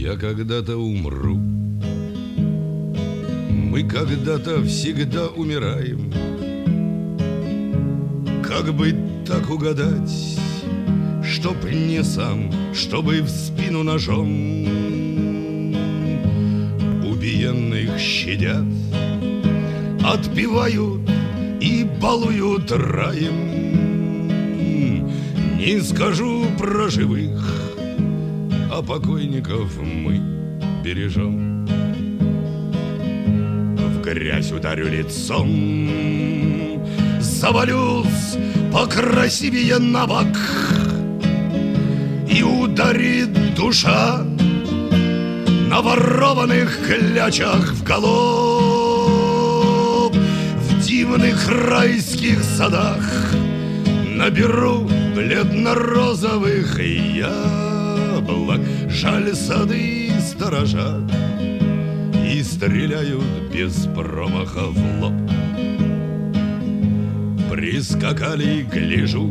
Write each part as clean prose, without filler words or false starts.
Я когда-то умру. Мы когда-то всегда умираем. Как бы так угадать, чтоб не сам, чтобы в спину ножом убиенных щадят, отпевают и балуют раем. Не скажу про живых, а покойников мы бережем. В грязь ударю лицом, завалюсь покрасивее на бок, и ударит душа на ворованных клячах в голубь. В дивных райских садах наберу бледно-розовых яблок. Жаль, сады сторожат и стреляют без промаха в лоб. Прискакали, гляжу,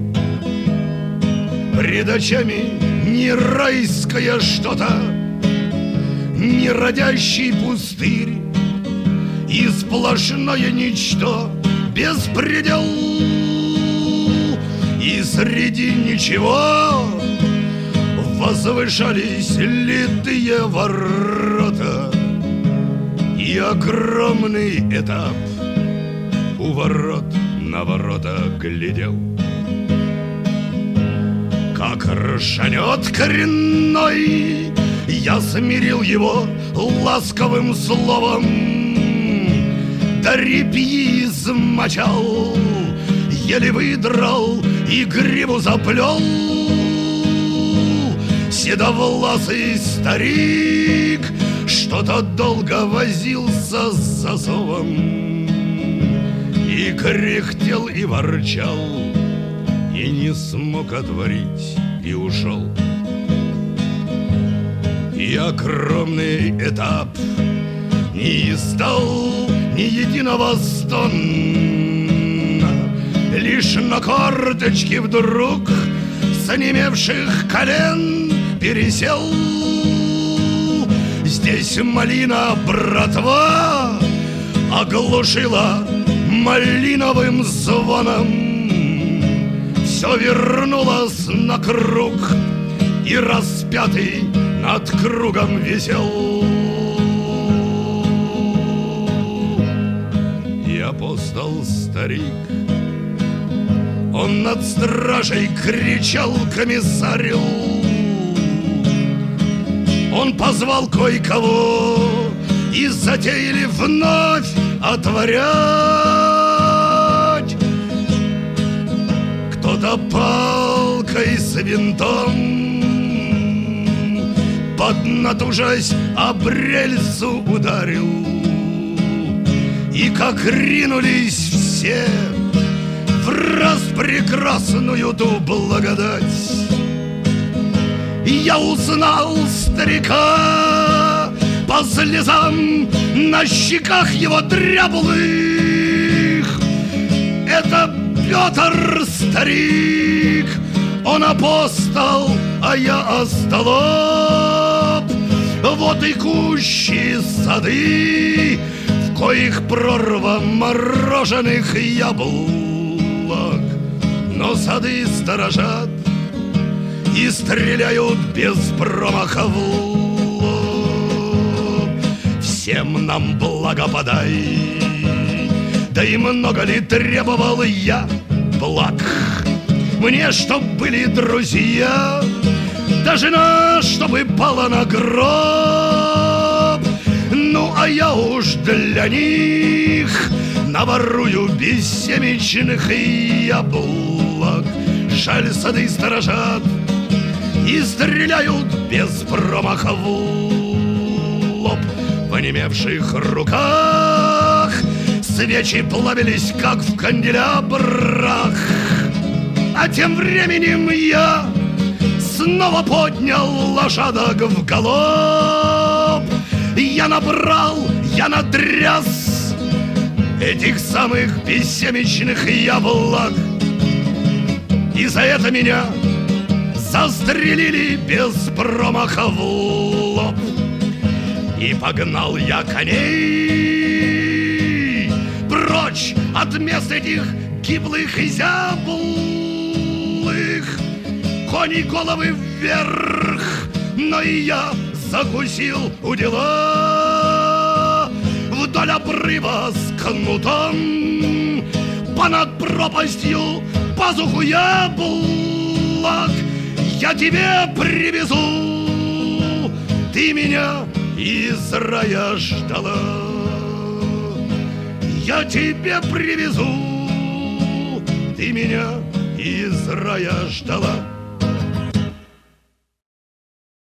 пред очами не райское что-то, не родящий пустырь и сплошное ничто, беспредел. И среди ничего возвышались литые ворота и огромный этап у ворот на ворота глядел. Как ржанет коренной, я смирил его ласковым словом, да репьи измочал, еле выдрал и гриву заплел. Седовласый старик что-то долго возился с засовом и кряхтел и ворчал, и не смог отворить, и ушел. И огромный этап не издал ни единого стона, лишь на корточки вдруг с онемевших колен пересел. Здесь малина, братва, оглушила малиновым звоном. Все вернулось на круг, и распятый над кругом висел. И апостол старик, он над стражей кричал комиссарю. Он позвал кое-кого, и затеяли вновь отворять. Кто-то палкой с винтом, поднатужась, об рельсу ударил. И как ринулись все в распрекрасную ту благодать, я узнал старика по слезам на щеках его дряблых. Это Петр старик, он апостол, а я остолоп. Вот и кущи сады, в коих прорва мороженых яблок, но сады сторожат и стреляют без промаха в лоб. Всем нам благо подай, да и много ли требовал я благ? Мне, чтоб были друзья, да жена, чтобы пала на гроб. Ну, а я уж для них наворую бессемечных яблок. Жаль, сады сторожат и стреляют без промаха в лоб. В онемевших руках свечи плавились, как в канделябрах. А тем временем я снова поднял лошадок в галоп. Я набрал, я надряс этих самых бессемечных яблок. И за это меня застрелили без промаха в лоб. И погнал я коней прочь от мест этих гиблых и зяблых. Кони головы вверх, но и я закусил у дела. Вдоль обрыва с кнутом, понад пропастью пазуху яблок я тебе привезу. Ты меня из рая ждала, я тебе привезу. Ты меня из рая ждала.